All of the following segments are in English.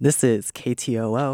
This is KTOO.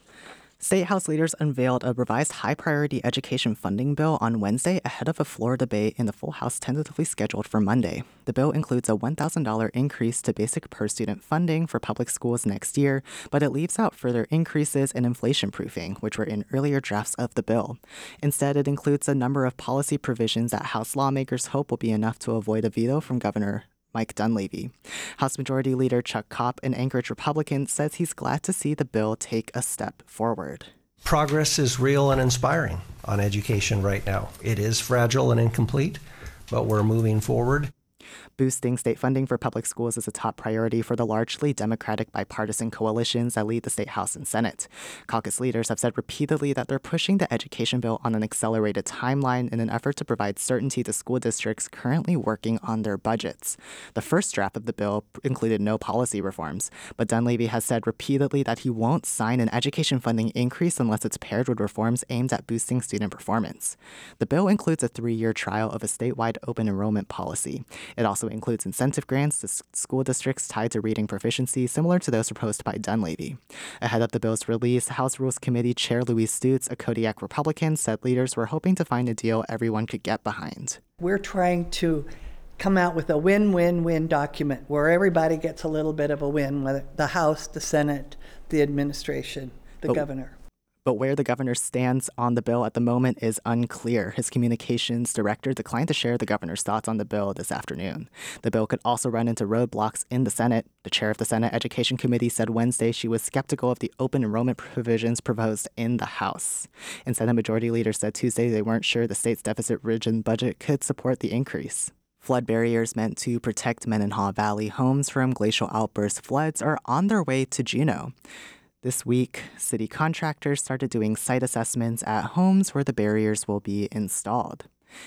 State House leaders unveiled a revised high-priority education funding bill on Wednesday ahead of a floor debate in the full House tentatively scheduled for Monday. The bill includes a $1,000 increase to basic per-student funding for public schools next year, but it leaves out further increases in inflation proofing, which were in earlier drafts of the bill. Instead, it includes a number of policy provisions that House lawmakers hope will be enough to avoid a veto from Governor Mike Dunleavy. House Majority Leader Chuck Kopp, an Anchorage Republican, says he's glad to see the bill take a step forward. Progress is real and inspiring on education right now. It is fragile and incomplete, but we're moving forward. Boosting state funding for public schools is a top priority for the largely Democratic bipartisan coalitions that lead the state House and Senate. Caucus leaders have said repeatedly that they're pushing the education bill on an accelerated timeline in an effort to provide certainty to school districts currently working on their budgets. The first draft of the bill included no policy reforms, but Dunleavy has said repeatedly that he won't sign an education funding increase unless it's paired with reforms aimed at boosting student performance. The bill includes a 3-year trial of a statewide open enrollment policy. It also includes incentive grants to school districts tied to reading proficiency, similar to those proposed by Dunleavy. Ahead of the bill's release, House Rules Committee Chair Louise Stutes, a Kodiak Republican, said leaders were hoping to find a deal everyone could get behind. We're trying to come out with a win-win-win document where everybody gets a little bit of a win, whether the House, the Senate, the administration, the governor. But where the governor stands on the bill at the moment is unclear. His communications director declined to share the governor's thoughts on the bill this afternoon. The bill could also run into roadblocks in the Senate. The chair of the Senate Education Committee said Wednesday she was skeptical of the open enrollment provisions proposed in the House. And Senate Majority Leader said Tuesday they weren't sure the state's deficit-ridden budget could support the increase. Flood barriers meant to protect Mendenhall Valley homes from glacial outburst floods are on their way to Juneau. This week, city contractors started doing site assessments at homes where the barriers will be installed.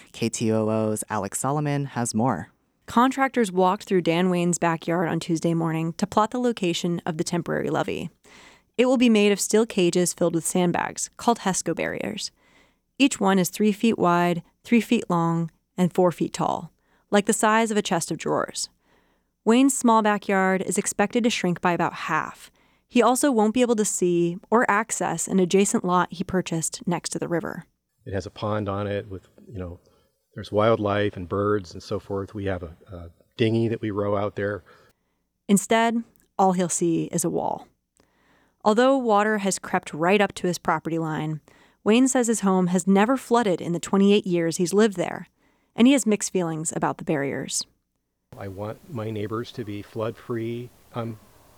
KTOO's Alex Solomon has more. Contractors walked through Dan Wayne's backyard on Tuesday morning to plot the location of the temporary levee. It will be made of steel cages filled with sandbags, called HESCO barriers. Each one is 3 feet wide, 3 feet long, and 4 feet tall, like the size of a chest of drawers. Wayne's small backyard is expected to shrink by about half. He also won't be able to see or access an adjacent lot he purchased next to the river. It has a pond on it with, there's wildlife and birds and so forth. We have a dinghy that we row out there. Instead, all he'll see is a wall. Although water has crept right up to his property line, Wayne says his home has never flooded in the 28 years he's lived there, and he has mixed feelings about the barriers. I want my neighbors to be flood-free. I'm,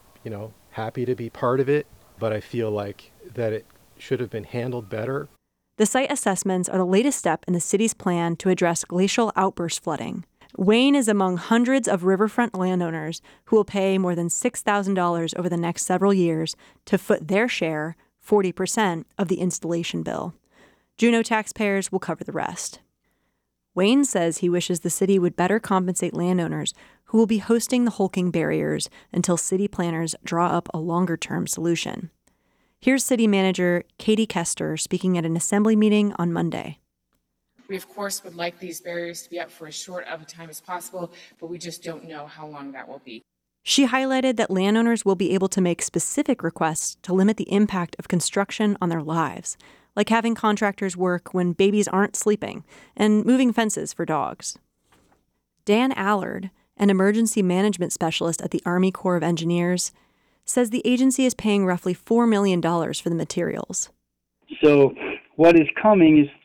happy to be part of it, but I feel like that it should have been handled better. The site assessments are the latest step in the city's plan to address glacial outburst flooding. Wayne is among hundreds of riverfront landowners who will pay more than $6,000 over the next several years to foot their share, 40%, of the installation bill. Juneau taxpayers will cover the rest. Wayne says he wishes the city would better compensate landowners who will be hosting the hulking barriers until city planners draw up a longer-term solution. Here's City Manager Katie Kester speaking at an assembly meeting on Monday. We, of course, would like these barriers to be up for as short of a time as possible, but we just don't know how long that will be. She highlighted that landowners will be able to make specific requests to limit the impact of construction on their lives, like having contractors work when babies aren't sleeping and moving fences for dogs. Dan Allard, an emergency management specialist at the Army Corps of Engineers, says the agency is paying roughly $4 million for the materials. So what is coming is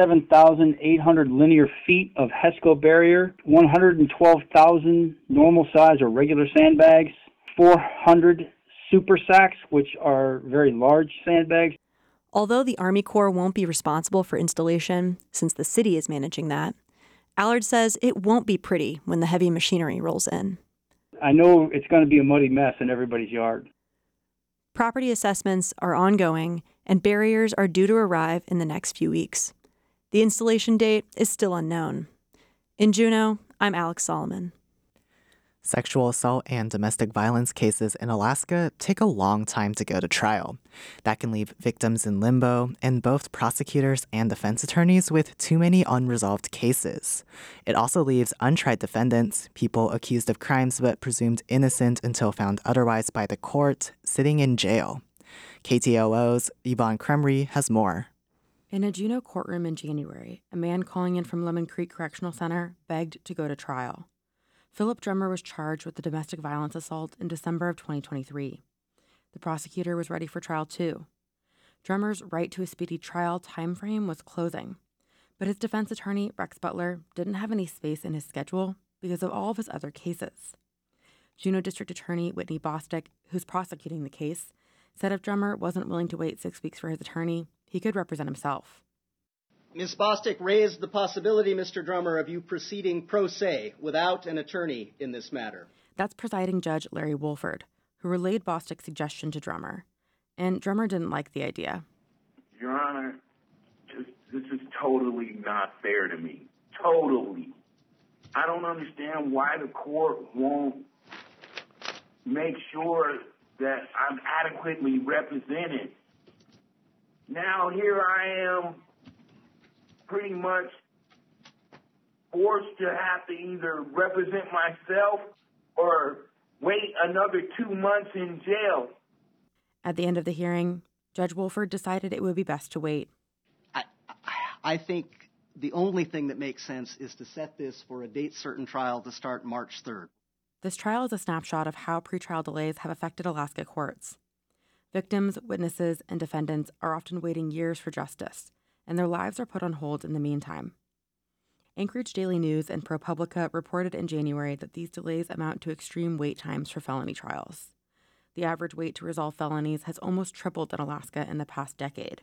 37,800 linear feet of HESCO barrier, 112,000 normal size or regular sandbags, 400 super sacks, which are very large sandbags. Although the Army Corps won't be responsible for installation, since the city is managing that, Allard says it won't be pretty when the heavy machinery rolls in. I know it's going to be a muddy mess in everybody's yard. Property assessments are ongoing, and barriers are due to arrive in the next few weeks. The installation date is still unknown. In Juneau, I'm Alex Solomon. Sexual assault and domestic violence cases in Alaska take a long time to go to trial. That can leave victims in limbo and both prosecutors and defense attorneys with too many unresolved cases. It also leaves untried defendants, people accused of crimes but presumed innocent until found otherwise by the court, sitting in jail. KTOO's Yvonne Kremry has more. In a Juneau courtroom in January, a man calling in from Lemon Creek Correctional Center begged to go to trial. Philip Drummer was charged with the domestic violence assault in December of 2023. The prosecutor was ready for trial too. Drummer's right to a speedy trial timeframe was closing, but his defense attorney, Rex Butler, didn't have any space in his schedule because of all of his other cases. Juneau District Attorney Whitney Bostick, who's prosecuting the case, said if Drummer wasn't willing to wait 6 weeks for his attorney, he could represent himself. Ms. Bostick raised the possibility, Mr. Drummer, of you proceeding pro se without an attorney in this matter. That's presiding judge Larry Wolford, who relayed Bostick's suggestion to Drummer. And Drummer didn't like the idea. Your Honor, this is totally not fair to me. Totally. I don't understand why the court won't make sure that I'm adequately represented. Now here I am, pretty much forced to have to either represent myself or wait another 2 months in jail. At the end of the hearing, Judge Wolford decided it would be best to wait. I think the only thing that makes sense is to set this for a date certain trial to start March 3rd. This trial is a snapshot of how pretrial delays have affected Alaska courts. Victims, witnesses, and defendants are often waiting years for justice, and their lives are put on hold in the meantime. Anchorage Daily News and ProPublica reported in January that these delays amount to extreme wait times for felony trials. The average wait to resolve felonies has almost tripled in Alaska in the past decade,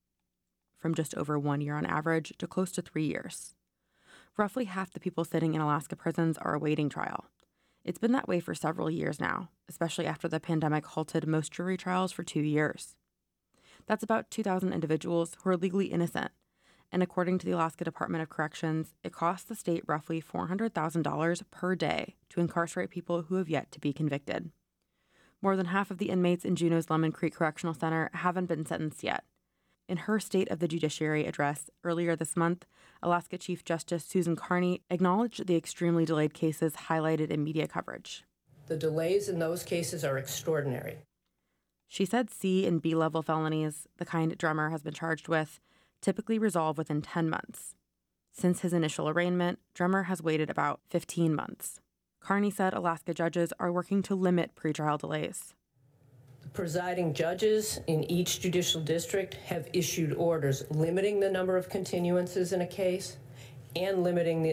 from just over 1 year on average to close to 3 years. Roughly half the people sitting in Alaska prisons are awaiting trial. It's been that way for several years now, especially after the pandemic halted most jury trials for 2 years. That's about 2,000 individuals who are legally innocent, and according to the Alaska Department of Corrections, it costs the state roughly $400,000 per day to incarcerate people who have yet to be convicted. More than half of the inmates in Juneau's Lemon Creek Correctional Center haven't been sentenced yet. In her State of the Judiciary address earlier this month, Alaska Chief Justice Susan Carney acknowledged the extremely delayed cases highlighted in media coverage. The delays in those cases are extraordinary. She said C and B level felonies, the kind Drummer has been charged with, typically resolve within 10 months. Since his initial arraignment, Drummer has waited about 15 months. Carney said Alaska judges are working to limit pretrial delays. The presiding judges in each judicial district have issued orders limiting the number of continuances in a case and limiting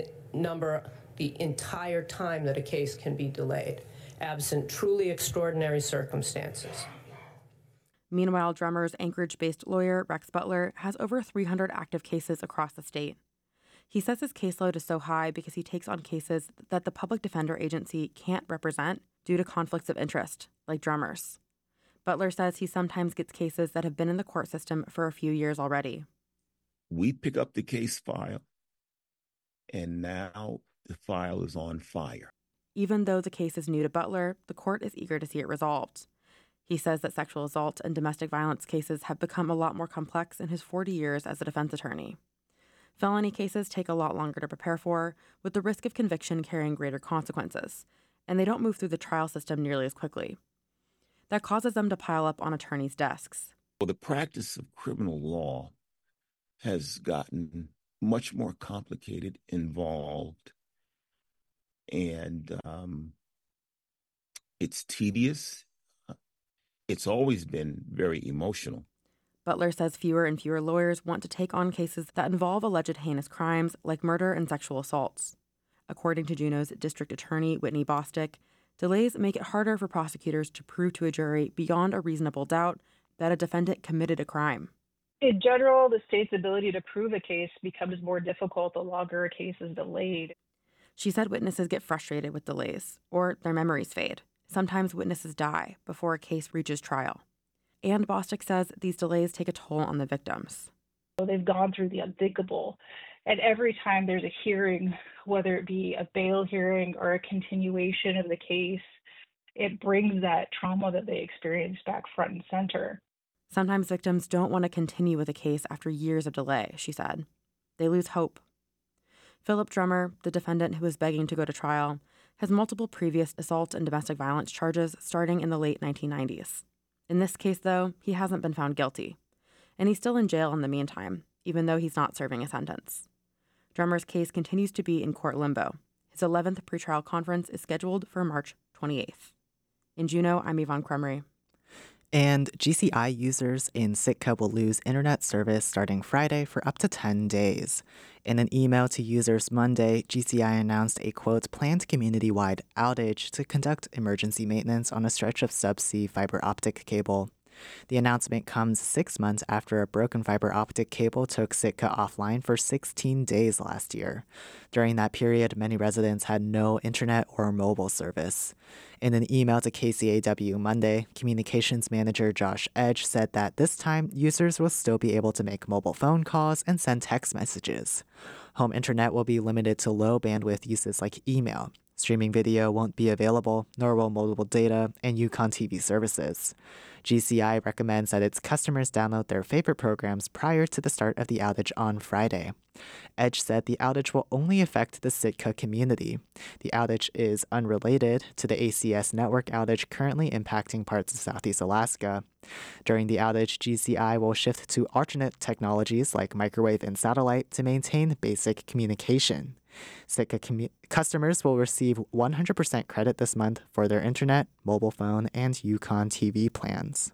the entire time that a case can be delayed, absent truly extraordinary circumstances. Meanwhile, Drummer's Anchorage-based lawyer, Rex Butler, has over 300 active cases across the state. He says his caseload is so high because he takes on cases that the Public Defender Agency can't represent due to conflicts of interest, like Drummer's. Butler says he sometimes gets cases that have been in the court system for a few years already. We pick up the case file, and now the file is on fire. Even though the case is new to Butler, the court is eager to see it resolved. He says that sexual assault and domestic violence cases have become a lot more complex in his 40 years as a defense attorney. Felony cases take a lot longer to prepare for, with the risk of conviction carrying greater consequences, and they don't move through the trial system nearly as quickly. That causes them to pile up on attorneys' desks. Well, the practice of criminal law has gotten much more complicated, involved, and it's tedious. It's always been very emotional. Butler says fewer and fewer lawyers want to take on cases that involve alleged heinous crimes like murder and sexual assaults. According to Juneau's district attorney, Whitney Bostick, delays make it harder for prosecutors to prove to a jury beyond a reasonable doubt that a defendant committed a crime. In general, the state's ability to prove a case becomes more difficult the longer a case is delayed. She said witnesses get frustrated with delays, or their memories fade. Sometimes witnesses die before a case reaches trial. And Bostick says these delays take a toll on the victims. They've gone through the unthinkable, And every time there's a hearing, whether it be a bail hearing or a continuation of the case, it brings that trauma that they experienced back front and center. Sometimes victims don't want to continue with a case after years of delay, she said. They lose hope. Philip Drummer, the defendant who was begging to go to trial, has multiple previous assault and domestic violence charges starting in the late 1990s. In this case, though, he hasn't been found guilty. And he's still in jail in the meantime, even though he's not serving a sentence. Drummer's case continues to be in court limbo. His 11th pretrial conference is scheduled for March 28th. In Juneau, I'm Yvonne Crumry. And GCI users in Sitka will lose internet service starting Friday for up to 10 days. In an email to users Monday, GCI announced a, quote, planned community-wide outage to conduct emergency maintenance on a stretch of subsea fiber optic cable. The announcement comes 6 months after a broken fiber optic cable took Sitka offline for 16 days last year. During that period, many residents had no internet or mobile service. In an email to KCAW Monday, communications manager Josh Edge said that this time, users will still be able to make mobile phone calls and send text messages. Home internet will be limited to low bandwidth uses like email. Streaming video won't be available, nor will mobile data and Yukon TV services. GCI recommends that its customers download their favorite programs prior to the start of the outage on Friday. Edge said the outage will only affect the Sitka community. The outage is unrelated to the ACS network outage currently impacting parts of Southeast Alaska. During the outage, GCI will shift to alternate technologies like microwave and satellite to maintain basic communication. Sitka customers will receive 100% credit this month for their internet, mobile phone, and Yukon TV plans.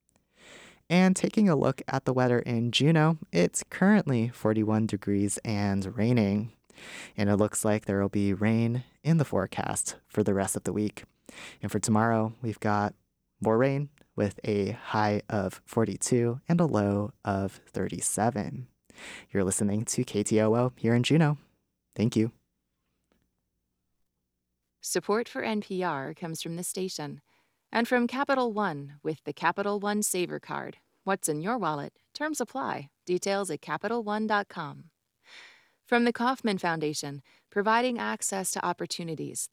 And taking a look at the weather in Juneau, it's currently 41 degrees and raining. And it looks like there will be rain in the forecast for the rest of the week. And for tomorrow, we've got more rain with a high of 42 and a low of 37. You're listening to KTOO here in Juneau. Thank you. Support for NPR comes from the station and from Capital One with the Capital One Saver Card. What's in your wallet? Terms apply. Details at CapitalOne.com. From the Kauffman Foundation, providing access to opportunities